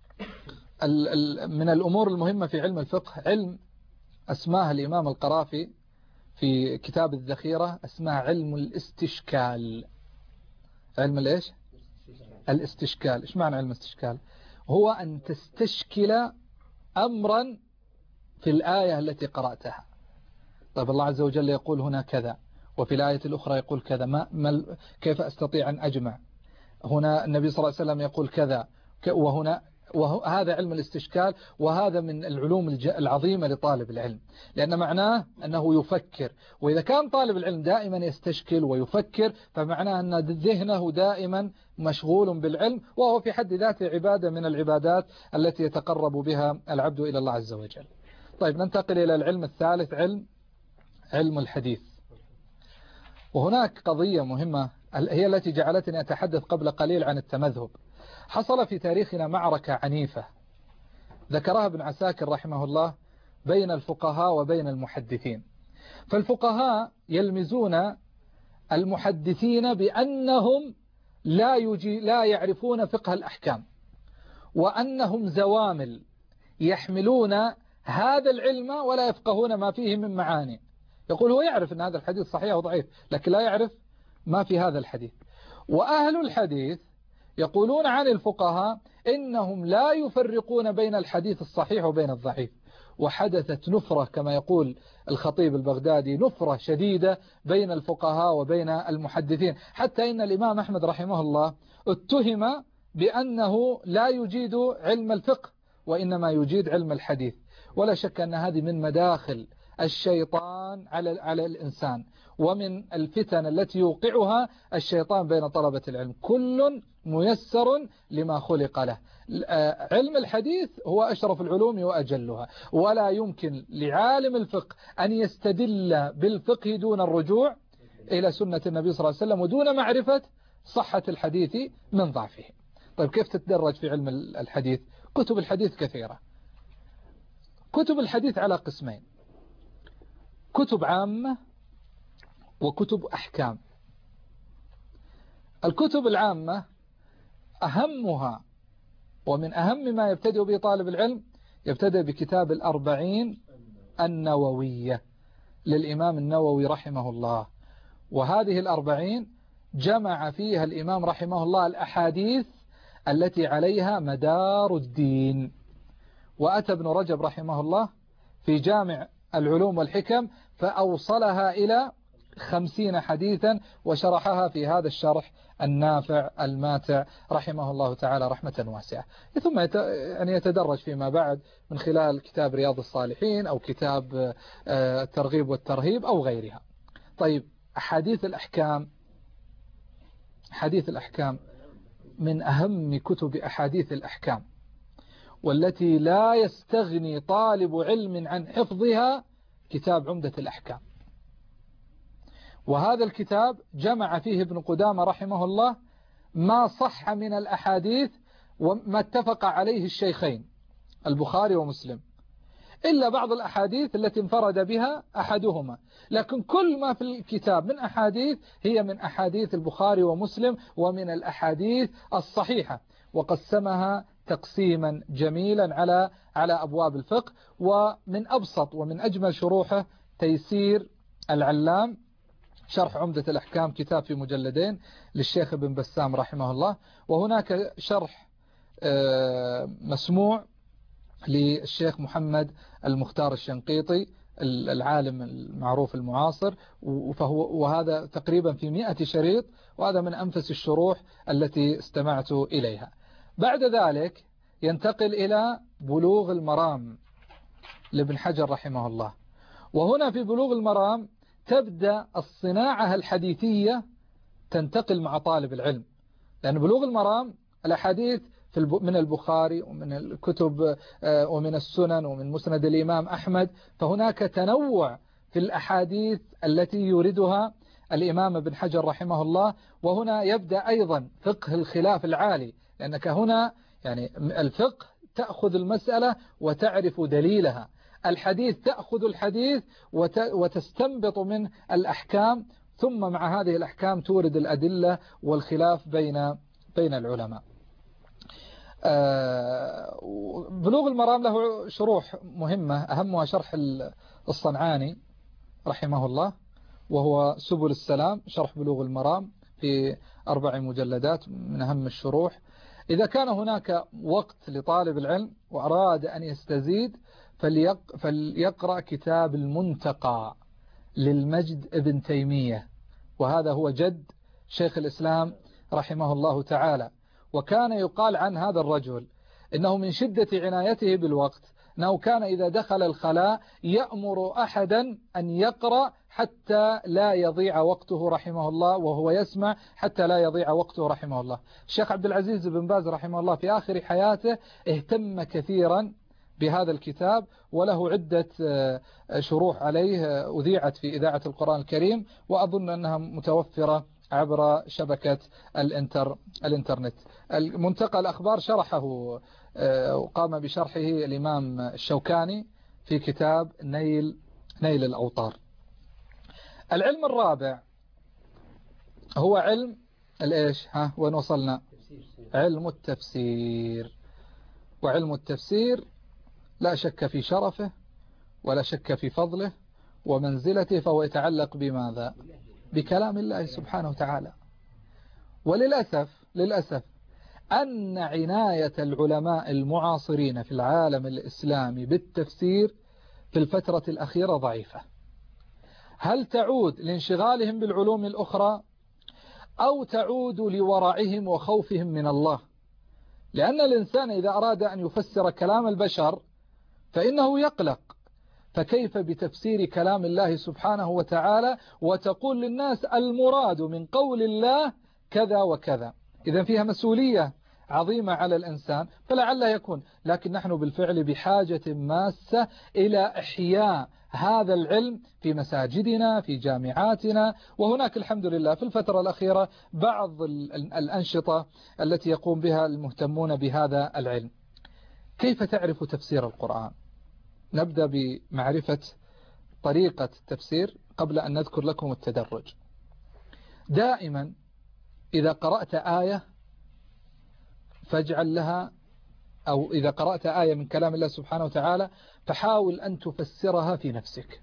من الأمور المهمة في علم الفقه علم أسماه الإمام القرافي في كتاب الذخيرة، اسمها علم الاستشكال. علم الإيش؟ الاستشكال. إيش معنى علم الاستشكال؟ هو أن تستشكل أمرا في الآية التي قرأتها. طيب الله عز وجل يقول هنا كذا، وفي الآية الأخرى يقول كذا، ما ما كيف أستطيع أن أجمع؟ هنا النبي صلى الله عليه وسلم يقول كذا، وهنا وهذا علم الاستشكال، وهذا من العلوم العظيمة لطالب العلم، لأن معناه أنه يفكر، وإذا كان طالب العلم دائما يستشكل ويفكر فمعناه أن ذهنه دائما مشغول بالعلم، وهو في حد ذاته عبادة من العبادات التي يتقرب بها العبد إلى الله عز وجل. طيب ننتقل إلى العلم الثالث، علم علم الحديث. وهناك قضية مهمة هي التي جعلتني أتحدث قبل قليل عن التمذهب. حصل في تاريخنا معركة عنيفة ذكرها ابن عساكر رحمه الله بين الفقهاء وبين المحدثين. فالفقهاء يلمزون المحدثين بأنهم لا يجي لا يعرفون فقه الأحكام، وأنهم زوامل يحملون هذا العلم ولا يفقهون ما فيه من معاني. يقول هو يعرف أن هذا الحديث صحيح وضعيف، لكن لا يعرف ما في هذا الحديث. وأهل الحديث يقولون عن الفقهاء إنهم لا يفرقون بين الحديث الصحيح وبين الضعيف. وحدثت نفرة كما يقول الخطيب البغدادي، نفرة شديدة بين الفقهاء وبين المحدثين، حتى إن الإمام أحمد رحمه الله اتهم بأنه لا يجيد علم الفقه وإنما يجيد علم الحديث. ولا شك أن هذه من مداخل الشيطان على على الإنسان، ومن الفتن التي يوقعها الشيطان بين طلبة العلم. كل ميسر لما خلق له. علم الحديث هو أشرف العلوم وأجلها، ولا يمكن لعالم الفقه أن يستدل بالفقه دون الرجوع إلى سنة النبي صلى الله عليه وسلم ودون معرفة صحة الحديث من ضعفه. طيب كيف تتدرج في علم الحديث؟ كتب الحديث كثيرة. كتب الحديث على قسمين: كتب عامة وكتب أحكام. الكتب العامة أهمها ومن أهم ما يبتدئ به طالب العلم يبتدئ بكتاب الأربعين النووية للإمام النووي رحمه الله. وهذه الأربعين جمع فيها الإمام رحمه الله الأحاديث التي عليها مدار الدين. وأتى ابن رجب رحمه الله في جامع العلوم والحكم فأوصلها إلى خمسين حديثا وشرحها في هذا الشرح النافع الماتع رحمه الله تعالى رحمة واسعة. ثم أن يتدرج فيما بعد من خلال كتاب رياض الصالحين أو كتاب الترغيب والترهيب أو غيرها. طيب أحاديث الأحكام. حديث الأحكام من أهم كتب أحاديث الأحكام، والتي لا يستغني طالب علم عن حفظها كتاب عمدة الأحكام. وهذا الكتاب جمع فيه ابن قدامة رحمه الله ما صح من الأحاديث وما اتفق عليه الشيخين البخاري ومسلم، إلا بعض الأحاديث التي انفرد بها أحدهما، لكن كل ما في الكتاب من أحاديث هي من أحاديث البخاري ومسلم ومن الأحاديث الصحيحة. وقسمها تقسيما جميلا على على أبواب الفقه. ومن أبسط ومن أجمل شروحه تيسير العلام شرح عمدة الأحكام، كتاب في مجلدين للشيخ ابن بسام رحمه الله. وهناك شرح مسموع للشيخ محمد المختار الشنقيطي العالم المعروف المعاصر، فهو وهذا تقريبا في مئة شريط، وهذا من أنفس الشروح التي استمعت إليها. بعد ذلك ينتقل إلى بلوغ المرام لابن حجر رحمه الله. وهنا في بلوغ المرام تبدأ الصناعة الحديثية تنتقل مع طالب العلم، لأن بلوغ المرام الأحاديث في من البخاري ومن الكتب ومن السنن ومن مسند الإمام أحمد، فهناك تنوع في الأحاديث التي يوردها الإمام ابن حجر رحمه الله. وهنا يبدأ أيضا فقه الخلاف العالي، لأنك هنا يعني الفقه تأخذ المسألة وتعرف دليلها، الحديث تأخذ الحديث وتستنبط من الأحكام، ثم مع هذه الأحكام تورد الأدلة والخلاف بين بين العلماء. بلوغ المرام له شروح مهمة، أهمها شرح الصنعاني رحمه الله، وهو سبل السلام شرح بلوغ المرام في أربع مجلدات من أهم الشروح. إذا كان هناك وقت لطالب العلم وأراد أن يستزيد فليقرأ كتاب المنتقى للمجد ابن تيمية، وهذا هو جد شيخ الإسلام رحمه الله تعالى. وكان يقال عن هذا الرجل إنه من شدة عنايته بالوقت أنه كان إذا دخل الخلاء يأمر أحدا أن يقرأ حتى لا يضيع وقته رحمه الله، وهو يسمع حتى لا يضيع وقته رحمه الله. الشيخ عبد العزيز بن باز رحمه الله في آخر حياته اهتم كثيرا بهذا الكتاب، وله عدة شروح عليه أذيعت في إذاعة القرآن الكريم، وأظن أنها متوفرة عبر شبكة الانتر الانترنت. المنتقى الأخبار شرحه وقام بشرحه الإمام الشوكاني في كتاب نيل نيل الأوطار. العلم الرابع هو علم الإيش ها وين وصلنا؟ علم التفسير. وعلم التفسير لا شك في شرفه ولا شك في فضله ومنزلته، فهو يتعلق بماذا؟ بكلام الله سبحانه وتعالى. وللأسف للأسف أن عناية العلماء المعاصرين في العالم الإسلامي بالتفسير في الفترة الأخيرة ضعيفة. هل تعود لانشغالهم بالعلوم الأخرى أو تعود لورعهم وخوفهم من الله؟ لأن الإنسان إذا أراد أن يفسر كلام البشر فإنه يقلق، فكيف بتفسير كلام الله سبحانه وتعالى وتقول للناس المراد من قول الله كذا وكذا؟ إذا فيها مسؤولية عظيمة على الإنسان، فلعله يكون. لكن نحن بالفعل بحاجة ماسة إلى إحياء هذا العلم في مساجدنا في جامعاتنا. وهناك الحمد لله في الفترة الأخيرة بعض الأنشطة التي يقوم بها المهتمون بهذا العلم. كيف تعرف تفسير القرآن؟ نبدأ بمعرفة طريقة التفسير قبل أن نذكر لكم التدرج. دائما إذا قرأت آية فاجعل لها، أو إذا قرأت آية من كلام الله سبحانه وتعالى فحاول أن تفسرها في نفسك.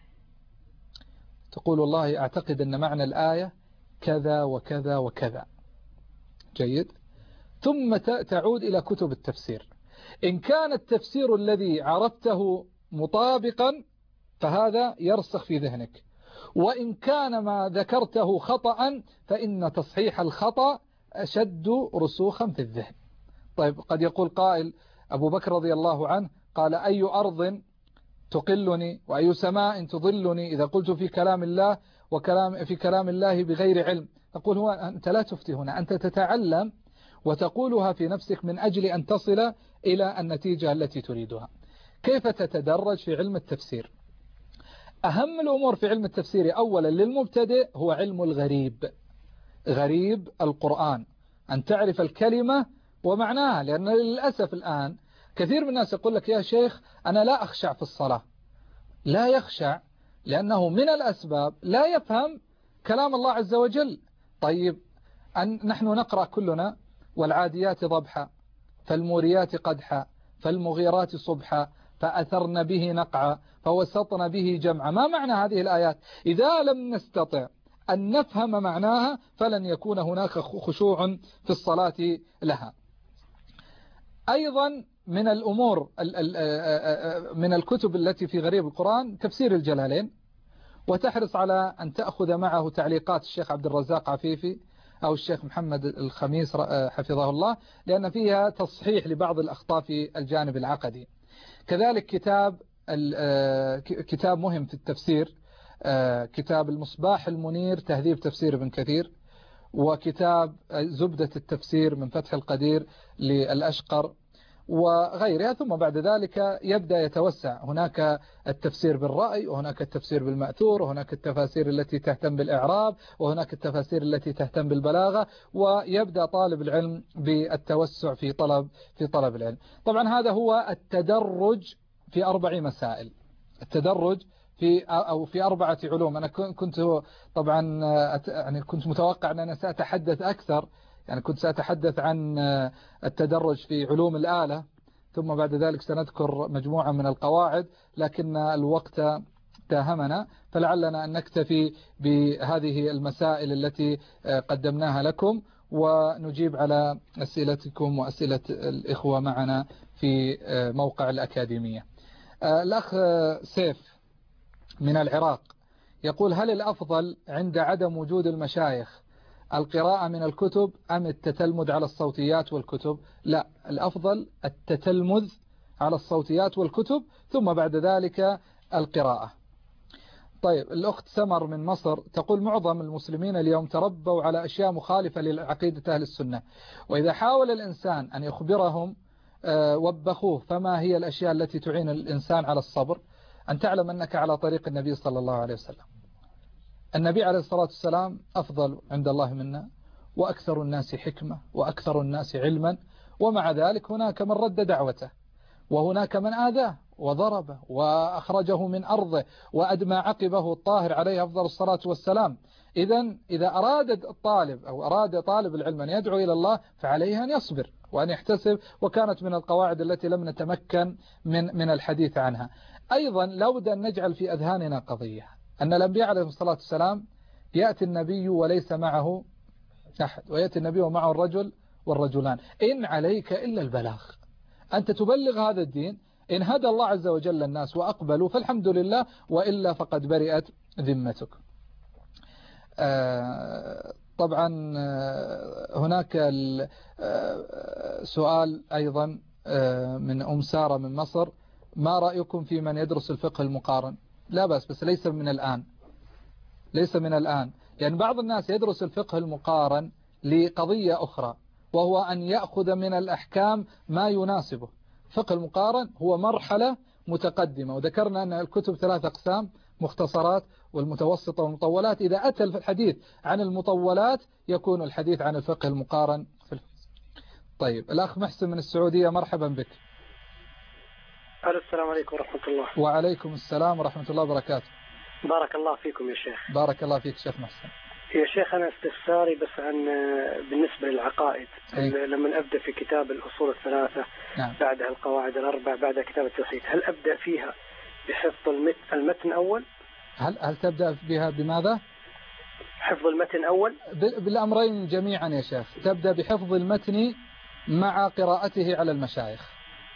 تقول والله أعتقد أن معنى الآية كذا وكذا وكذا. جيد. ثم تعود إلى كتب التفسير. إن كان التفسير الذي عرفته مطابقا فهذا يرسخ في ذهنك، وإن كان ما ذكرته خطأ فإن تصحيح الخطأ أشد رسوخا في الذهن. طيب قد يقول قائل أبو بكر رضي الله عنه قال أي أرض تقلني وأي سماء تظلني إذا قلت في كلام الله وكلام في كلام الله بغير علم. نقول هو أنت لا تفتي هنا، أنت تتعلم وتقولها في نفسك من أجل أن تصل إلى النتيجة التي تريدها. كيف تتدرج في علم التفسير؟ أهم الأمور في علم التفسير أولا للمبتدئ هو علم الغريب، غريب القرآن، أن تعرف الكلمة ومعناها. لأن للأسف الآن كثير من الناس يقول لك يا شيخ أنا لا أخشع في الصلاة. لا يخشع لأنه من الأسباب لا يفهم كلام الله عز وجل. طيب أن نحن نقرأ كلنا والعاديات ضبحا فالموريات قدحا فالمغيرات صبحا فأثرن به نقعا فوسطن به جمعا. ما معنى هذه الآيات؟ إذا لم نستطع أن نفهم معناها فلن يكون هناك خشوع في الصلاة لها. أيضا من الأمور من الكتب التي في غريب القرآن تفسير الجلالين، وتحرص على أن تأخذ معه تعليقات الشيخ عبد الرزاق عفيفي أو الشيخ محمد الخميس حفظه الله، لأن فيها تصحيح لبعض الأخطاء في الجانب العقدي. كذلك كتاب كتاب مهم في التفسير كتاب المصباح المنير تهذيب تفسير ابن كثير، وكتاب زبدة التفسير من فتح القدير للأشقر وغيرها. ثم بعد ذلك يبدأ يتوسع، هناك التفسير بالرأي وهناك التفسير بالمأثور وهناك التفاسير التي تهتم بالإعراب وهناك التفاسير التي تهتم بالبلاغة، ويبدأ طالب العلم بالتوسع في طلب في طلب العلم. طبعا هذا هو التدرج في أربع مسائل، التدرج في أو في أربعة علوم. أنا كنت طبعا يعني كنت متوقع أن أنا سأتحدث أكثر، يعني كنت سأتحدث عن التدرج في علوم الآلة ثم بعد ذلك سنذكر مجموعة من القواعد، لكن الوقت داهمنا، فلعلنا أن نكتفي بهذه المسائل التي قدمناها لكم ونجيب على أسئلتكم وأسئلة الإخوة معنا في موقع الأكاديمية. الأخ سيف من العراق يقول هل الأفضل عند عدم وجود المشايخ القراءة من الكتب أم التتلمذ على الصوتيات والكتب؟ لا، الأفضل التتلمذ على الصوتيات والكتب ثم بعد ذلك القراءة. طيب الأخت سمر من مصر تقول معظم المسلمين اليوم تربوا على أشياء مخالفة لعقيدة أهل السنة، وإذا حاول الإنسان أن يخبرهم وبخوه. فما هي الأشياء التي تعين الإنسان على الصبر؟ أن تعلم أنك على طريق النبي صلى الله عليه وسلم. النبي عليه الصلاة والسلام أفضل عند الله منا وأكثر الناس حكمة وأكثر الناس علما، ومع ذلك هناك من رد دعوته وهناك من آذاه وضربه وأخرجه من أرضه وأدمى عقبه الطاهر عليه أفضل الصلاة والسلام. إذا إذا أراد الطالب أو أراد طالب العلم أن يدعو إلى الله فعليه أن يصبر وأن يحتسب، وكانت من القواعد التي لم نتمكن من من الحديث عنها. أيضا لابد أن نجعل في أذهاننا قضية أن الأنبياء عليهم الصلاة والسلام يأتي النبي وليس معه أحد، ويأتي النبي ومعه الرجل والرجلان، إن عليك إلا البلاغ، أنت تبلغ هذا الدين، إن هدى الله عز وجل الناس وأقبلوا فالحمد لله، وإلا فقد برئت ذمتك. طبعا هناك سؤال أيضا من أم سارة من مصر: ما رأيكم في من يدرس الفقه المقارن؟ لا بأس، بس ليس من الآن، ليس من الآن، يعني بعض الناس يدرس الفقه المقارن لقضية أخرى، وهو أن يأخذ من الأحكام ما يناسبه. الفقه المقارن هو مرحلة متقدمة، وذكرنا أن الكتب ثلاث أقسام: مختصرات والمتوسطة والمطولات. إذا أتى الحديث عن المطولات يكون الحديث عن الفقه المقارن في الفقه. طيب، الأخ محسن من السعودية، مرحبا بك. السلام عليكم ورحمة الله. وعليكم السلام ورحمة الله وبركاته. بارك الله فيكم يا شيخ. بارك الله فيك شيخ محسن. يا شيخ، أنا استفساري بس عن بالنسبة للعقائد. أي. لما أبدأ في كتاب الأصول الثلاثة، نعم. بعدها القواعد الأربع، بعدها كتاب التوحيد، هل أبدأ فيها بحفظ المتن أول؟ هل هل تبدأ بها بماذا؟ حفظ المتن أول؟ بالأمرين جميعا يا شيخ. تبدأ بحفظ المتن مع قراءته على المشايخ.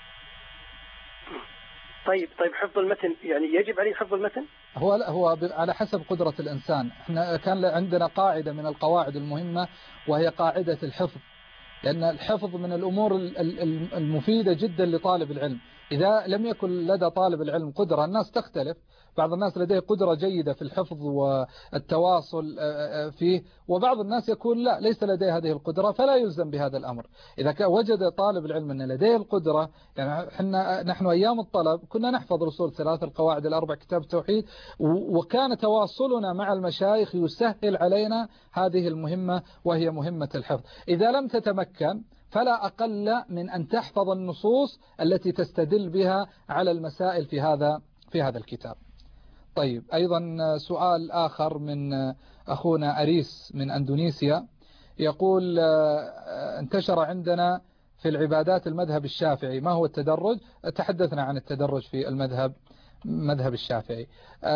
طيب طيب حفظ المتن يعني يجب عليه حفظ المتن؟ هو هو على حسب قدرة الإنسان. احنا كان عندنا قاعدة من القواعد المهمة، وهي قاعدة الحفظ، لأن الحفظ من الأمور المفيدة جدا لطالب العلم. إذا لم يكن لدى طالب العلم قدرة، الناس تختلف، بعض الناس لديه قدرة جيدة في الحفظ والتواصل فيه، وبعض الناس يكون لا ليس لديه هذه القدرة، فلا يلزم بهذا الأمر. إذا وجد طالب العلم أن لديه القدرة، يعني حنا نحن أيام الطلب كنا نحفظ رسول ثلاثة، القواعد الأربع، كتاب التوحيد، وكان تواصلنا مع المشايخ يسهل علينا هذه المهمة، وهي مهمة الحفظ. إذا لم تتمكن فلا أقل من أن تحفظ النصوص التي تستدل بها على المسائل في هذا في هذا الكتاب. طيب، أيضا سؤال آخر من أخونا أريس من أندونيسيا، يقول: انتشر عندنا في العبادات المذهب الشافعي، ما هو التدرج؟ تحدثنا عن التدرج في المذهب مذهب الشافعي.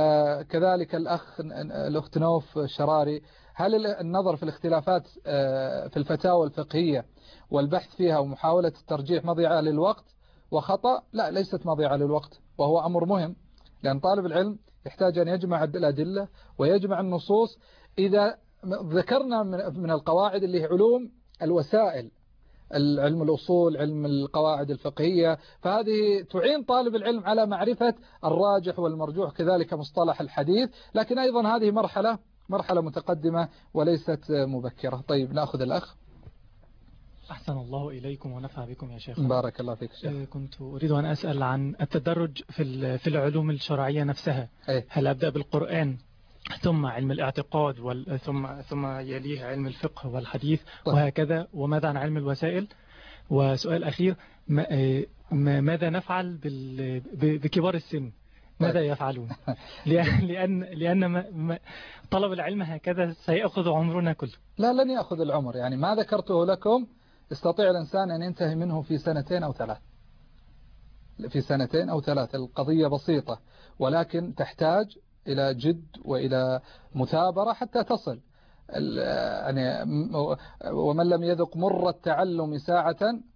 كذلك الأخ الأخت نوف شراري: هل النظر في الاختلافات في الفتاوى الفقهية والبحث فيها ومحاولة الترجيح مضيعة للوقت وخطأ؟ لا، ليست مضيعة للوقت، وهو أمر مهم، لأن طالب العلم يحتاج أن يجمع الأدلة ويجمع النصوص. إذا ذكرنا من القواعد اللي هي علوم الوسائل، علم الأصول، علم القواعد الفقهية، فهذه تعين طالب العلم على معرفة الراجح والمرجوح، كذلك مصطلح الحديث، لكن أيضا هذه مرحلة مرحلة متقدمة وليست مبكرة. طيب، نأخذ الأخ. أحسن الله إليكم ونفع بكم يا شيخ. بارك الله فيك شيخ. كنت أريد أن أسأل عن التدرج في في العلوم الشرعية نفسها. أيه؟ هل أبدأ بالقرآن ثم علم الاعتقاد وال... ثم ثم يليه علم الفقه والحديث طيب. وهكذا، وماذا عن علم الوسائل؟ وسؤال أخير: ما... ماذا نفعل بال... بكبار السن؟ ماذا يفعلون؟ لأن لأن ما... طلب العلم هكذا سيأخذ عمرنا كله. لا، لن يأخذ العمر، يعني ما ذكرته لكم يستطيع الإنسان أن ينتهي منه في سنتين أو ثلاث في سنتين أو ثلاث القضية بسيطة، ولكن تحتاج إلى جد وإلى مثابرة حتى تصل. يعني ومن لم يذق مر التعلم ساعة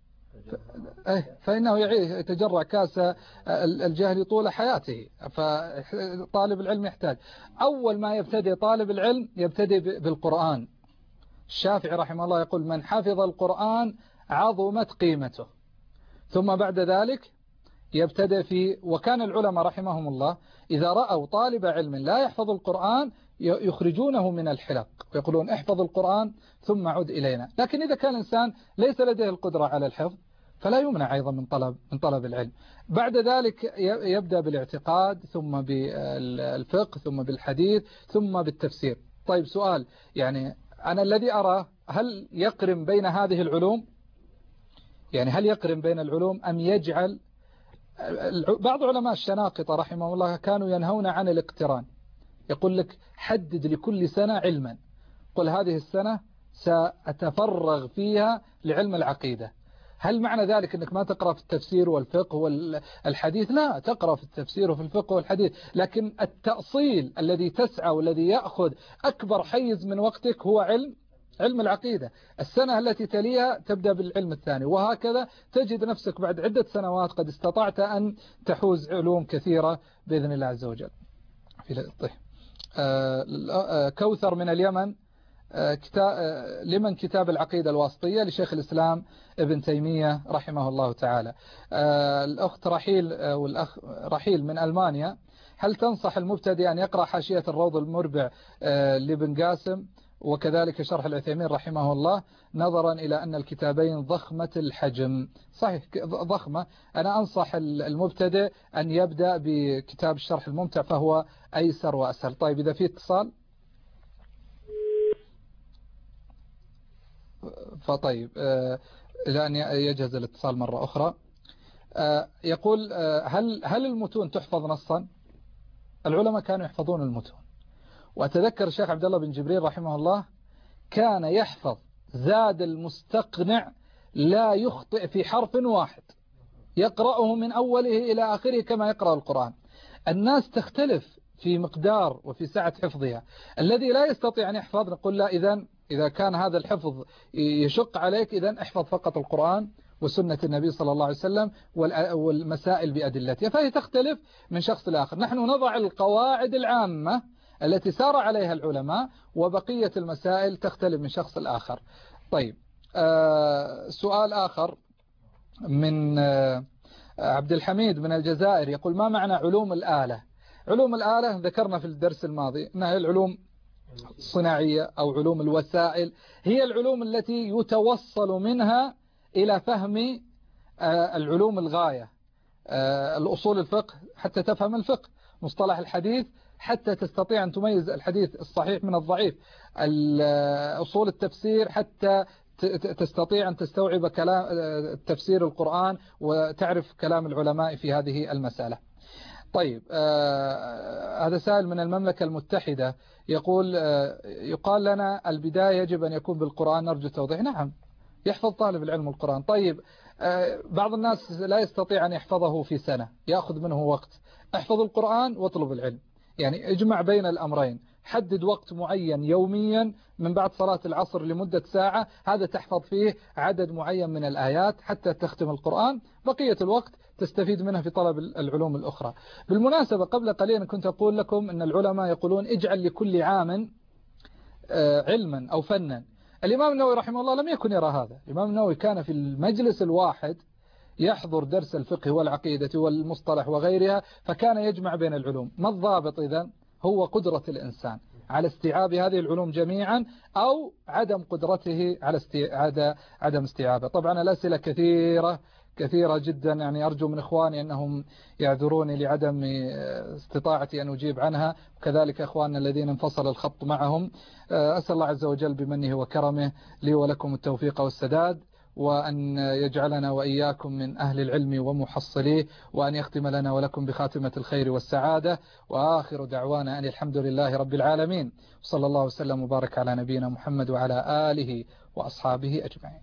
فإنه يتجرع كاس الجهل طول حياته. فطالب العلم يحتاج أول ما يبتدي طالب العلم يبتدي بالقرآن. الشافعي رحمه الله يقول: من حفظ القرآن عظمت قيمته. ثم بعد ذلك يبتدئ في، وكان العلماء رحمهم الله إذا رأوا طالب علم لا يحفظ القرآن يخرجونه من الحلق ويقولون: احفظ القرآن ثم عد إلينا. لكن إذا كان الإنسان ليس لديه القدرة على الحفظ فلا يمنع أيضا من طلب من طلب العلم. بعد ذلك يبدأ بالاعتقاد، ثم بالفقه، ثم بالحديث، ثم بالتفسير. طيب، سؤال، يعني أنا الذي أرى هل يقرن بين هذه العلوم، يعني هل يقرن بين العلوم أم يجعل بعض علماء الشناقطة رحمه الله كانوا ينهون عن الاقتران، يقول لك حدد لكل سنة علما، قل هذه السنة سأتفرغ فيها لعلم العقيدة. هل معنى ذلك أنك ما تقرأ في التفسير والفقه والحديث؟ لا، تقرأ في التفسير وفي الفقه والحديث، لكن التأصيل الذي تسعى والذي يأخذ أكبر حيز من وقتك هو علم علم العقيدة. السنة التي تليها تبدأ بالعلم الثاني، وهكذا تجد نفسك بعد عدة سنوات قد استطعت أن تحوز علوم كثيرة بإذن الله عز وجل. طيب. كوثر من اليمن، لمن كتاب العقيدة الواسطية لشيخ الإسلام ابن تيمية رحمه الله تعالى. الأخت رحيل والأخ رحيل من ألمانيا، هل تنصح المبتدئ أن يقرأ حاشية الروض المربع لابن قاسم وكذلك شرح العثيمين رحمه الله، نظرا إلى أن الكتابين ضخمة الحجم؟ صحيح ضخمة. أنا أنصح المبتدئ أن يبدأ بكتاب الشرح الممتع فهو أيسر وأسهل. طيب إذا في اتصال فطيب إلى أن يجهز الاتصال مرة أخرى. يقول هل هل المتون تحفظ نصا؟ العلماء كانوا يحفظون المتون، وأتذكر الشيخ عبد الله بن جبريل رحمه الله كان يحفظ زاد المستقنع لا يخطئ في حرف واحد، يقرأه من أوله إلى آخره كما يقرأ القرآن. الناس تختلف في مقدار وفي سعة حفظها. الذي لا يستطيع أن يحفظ نقول لا، إذن إذا كان هذا الحفظ يشق عليك إذن احفظ فقط القرآن وسنة النبي صلى الله عليه وسلم والمسائل بأدلتها، فهي تختلف من شخص لآخر. نحن نضع القواعد العامة التي سار عليها العلماء، وبقية المسائل تختلف من شخص لآخر. طيب آه سؤال آخر من آه عبد الحميد من الجزائر، يقول ما معنى علوم الآلة؟ علوم الآلة ذكرنا في الدرس الماضي أنها العلوم الصناعية أو علوم الوسائل، هي العلوم التي يتوصل منها إلى فهم آه العلوم الغاية، آه الأصول الفقه حتى تفهم الفقه، مصطلح الحديث حتى تستطيع أن تميز الحديث الصحيح من الضعيف، أصول التفسير حتى تستطيع أن تستوعب كلام تفسير القرآن وتعرف كلام العلماء في هذه المسألة. طيب آه هذا سائل من المملكة المتحدة يقول آه يقال لنا البداية يجب أن يكون بالقرآن، نرجو توضيح. نعم، يحفظ طالب العلم القرآن. طيب آه بعض الناس لا يستطيع أن يحفظه في سنة، يأخذ منه وقت. احفظ القرآن واطلب العلم، يعني اجمع بين الأمرين، حدد وقت معين يوميا من بعد صلاة العصر لمدة ساعة، هذا تحفظ فيه عدد معين من الآيات حتى تختم القرآن، بقية الوقت تستفيد منها في طلب العلوم الأخرى. بالمناسبة قبل قليل كنت أقول لكم أن العلماء يقولون اجعل لكل عام علما أو فنا. الإمام النووي رحمه الله لم يكن يرى هذا. الإمام النووي كان في المجلس الواحد يحضر درس الفقه والعقيدة والمصطلح وغيرها، فكان يجمع بين العلوم. ما الضابط إذن؟ هو قدرة الإنسان على استيعاب هذه العلوم جميعا أو عدم قدرته على استيعاب عدم استيعابها. طبعا الأسئلة كثيرة كثيرة جدا، يعني أرجو من إخواني أنهم يعذروني لعدم استطاعتي أن أجيب عنها، وكذلك إخواننا الذين انفصل الخط معهم. أسأل الله عز وجل بمنه وكرمه لي ولكم التوفيق والسداد، وأن يجعلنا وإياكم من أهل العلم ومحصليه، وأن يختم لنا ولكم بخاتمة الخير والسعادة. وآخر دعوانا أن الحمد لله رب العالمين، صلى الله وسلم وبارك على نبينا محمد وعلى آله وأصحابه أجمعين.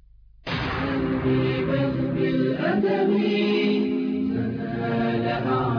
بالأدب